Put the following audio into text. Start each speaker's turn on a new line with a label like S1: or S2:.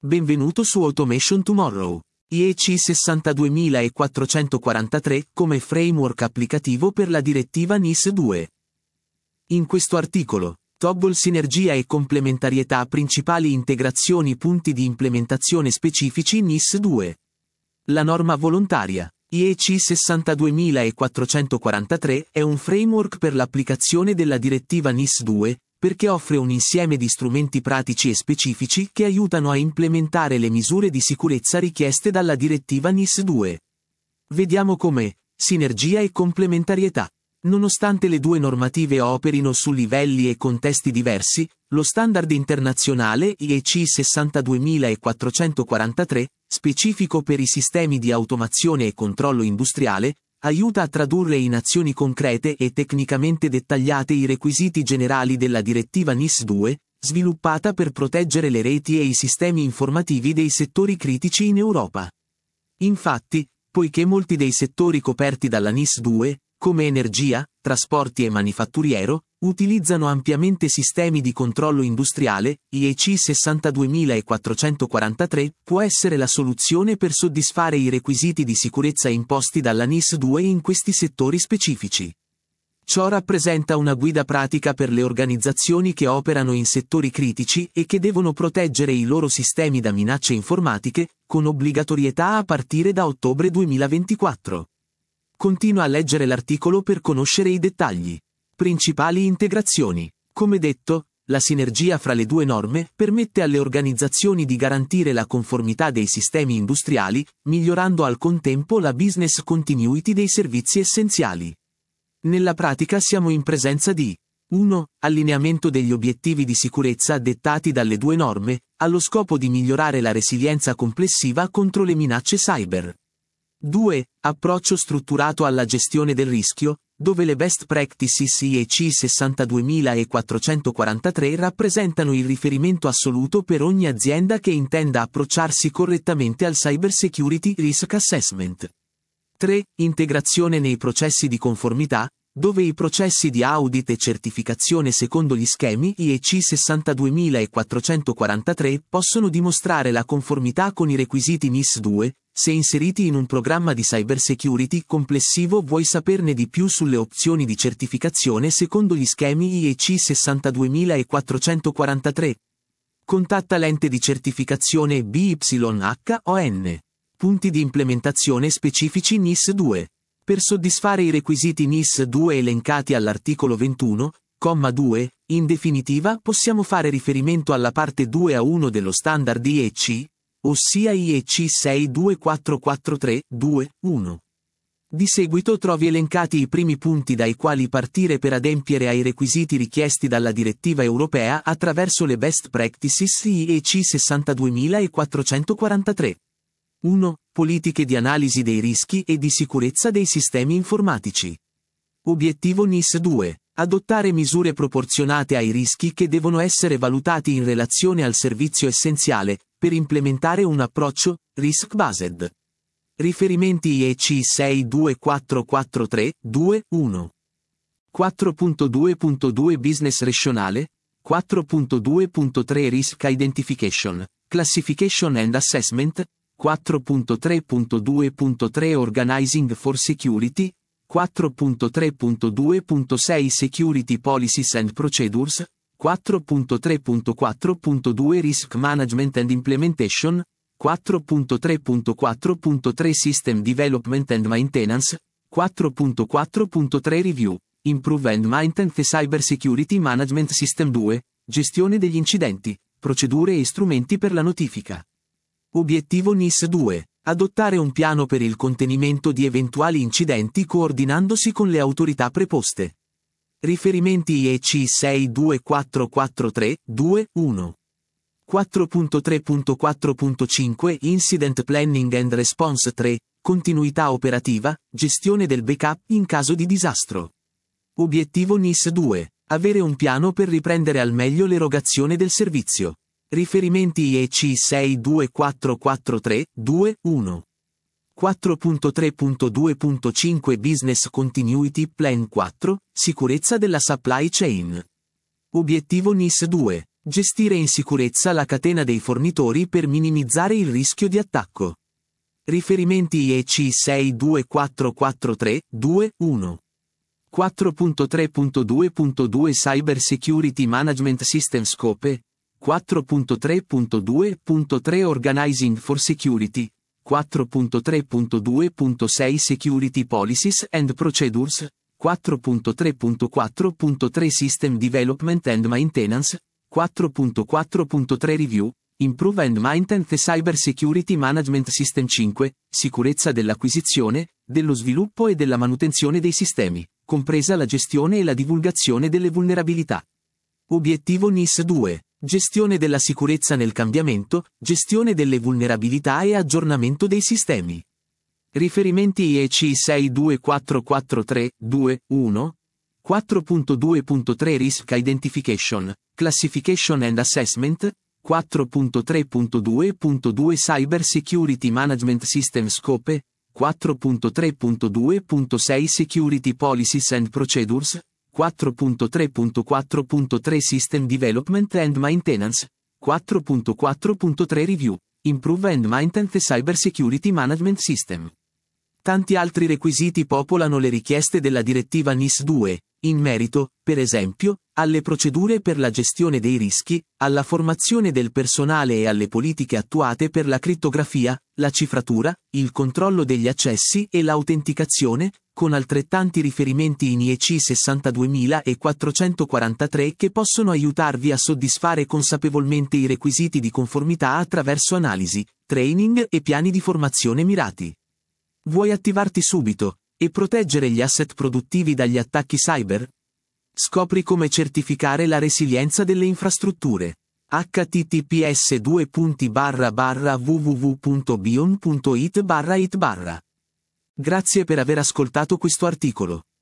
S1: Benvenuto su Automation Tomorrow. IEC 62443 come framework applicativo per la direttiva NIS 2. In questo articolo, toggle sinergia e complementarietà principali integrazioni punti di implementazione specifici NIS 2. La norma volontaria. IEC 62443 è un framework per l'applicazione della direttiva NIS 2, perché offre un insieme di strumenti pratici e specifici che aiutano a implementare le misure di sicurezza richieste dalla direttiva NIS 2. Vediamo come sinergia e complementarietà. Nonostante le due normative operino su livelli e contesti diversi, lo standard internazionale IEC 62443, specifico per i sistemi di automazione e controllo industriale, aiuta a tradurre in azioni concrete e tecnicamente dettagliate i requisiti generali della direttiva NIS 2, sviluppata per proteggere le reti e i sistemi informativi dei settori critici in Europa. Infatti, poiché molti dei settori coperti dalla NIS 2, come energia, trasporti e manifatturiero, utilizzano ampiamente sistemi di controllo industriale, IEC 62443 può essere la soluzione per soddisfare i requisiti di sicurezza imposti dalla NIS 2 in questi settori specifici. Ciò rappresenta una guida pratica per le organizzazioni che operano in settori critici e che devono proteggere i loro sistemi da minacce informatiche, con obbligatorietà a partire da ottobre 2024. Continua a leggere l'articolo per conoscere i dettagli. Principali integrazioni. Come detto, la sinergia fra le due norme permette alle organizzazioni di garantire la conformità dei sistemi industriali, migliorando al contempo la business continuity dei servizi essenziali. Nella pratica siamo in presenza di 1. Allineamento degli obiettivi di sicurezza dettati dalle due norme, allo scopo di migliorare la resilienza complessiva contro le minacce cyber. 2. Approccio strutturato alla gestione del rischio, dove le best practices IEC 62443 rappresentano il riferimento assoluto per ogni azienda che intenda approcciarsi correttamente al Cyber Security Risk Assessment. 3. Integrazione nei processi di conformità, dove i processi di audit e certificazione secondo gli schemi IEC 62443 possono dimostrare la conformità con i requisiti NIS 2, se inseriti in un programma di cybersecurity complessivo. Vuoi saperne di più sulle opzioni di certificazione secondo gli schemi IEC 62443? Contatta l'ente di certificazione BYHON. Punti di implementazione specifici NIS 2. Per soddisfare i requisiti NIS 2 elencati all'articolo 21,2, in definitiva possiamo fare riferimento alla parte 2A1 dello standard IEC, ossia IEC 62443-2.1. Di seguito trovi elencati i primi punti dai quali partire per adempiere ai requisiti richiesti dalla direttiva europea attraverso le best practices IEC 62443. 1. Politiche di analisi dei rischi e di sicurezza dei sistemi informatici. Obiettivo NIS 2. Adottare misure proporzionate ai rischi che devono essere valutati in relazione al servizio essenziale, per implementare un approccio risk-based. Riferimenti IEC 62443-2.1. 4.2.2 Business Rationale, 4.2.3 Risk Identification, Classification and Assessment, 4.3.2.3 Organizing for Security, 4.3.2.6 Security Policies and Procedures, 4.3.4.2 Risk Management and Implementation, 4.3.4.3 System Development and Maintenance, 4.4.3 Review, Improve and Maintain the Cyber Security Management System 2, Gestione degli incidenti, procedure e strumenti per la notifica. Obiettivo NIS 2. Adottare un piano per il contenimento di eventuali incidenti coordinandosi con le autorità preposte. Riferimenti IEC 62443-2.1. 4.3.4.5 Incident Planning and Response 3, Continuità operativa, gestione del backup in caso di disastro. Obiettivo NIS 2. Avere un piano per riprendere al meglio l'erogazione del servizio. Riferimenti IEC 62443-2.1. 4.3.2.5 Business Continuity Plan 4, Sicurezza della Supply Chain. Obiettivo NIS 2. Gestire in sicurezza la catena dei fornitori per minimizzare il rischio di attacco. Riferimenti IEC 62443-2-1. 4.3.2.2 Cyber Security Management System Scope. 4.3.2.3 Organizing for Security. 4.3.2.6 Security Policies and Procedures. 4.3.4.3 System Development and Maintenance. 4.4.3 Review, Improve and Maintain the Cyber Security Management System 5, sicurezza dell'acquisizione, dello sviluppo e della manutenzione dei sistemi, compresa la gestione e la divulgazione delle vulnerabilità. Obiettivo NIS 2. Gestione della sicurezza nel cambiamento, gestione delle vulnerabilità e aggiornamento dei sistemi. Riferimenti IEC 62443-2-1. 4.2.3 Risk Identification, Classification and Assessment. 4.3.2.2 Cyber Security Management System Scope. 4.3.2.6 Security Policies and Procedures. 4.3.4.3 System Development and Maintenance. 4.4.3 Review, Improve and Maintain the Cyber Security Management System. Tanti altri requisiti popolano le richieste della direttiva NIS 2, in merito, per esempio, alle procedure per la gestione dei rischi, alla formazione del personale e alle politiche attuate per la crittografia, la cifratura, il controllo degli accessi e l'autenticazione, con altrettanti riferimenti in IEC 62443 che possono aiutarvi a soddisfare consapevolmente i requisiti di conformità attraverso analisi, training e piani di formazione mirati. Vuoi attivarti subito e proteggere gli asset produttivi dagli attacchi cyber? Scopri come certificare la resilienza delle infrastrutture. https://www.bion.it/it/. Grazie per aver ascoltato questo articolo.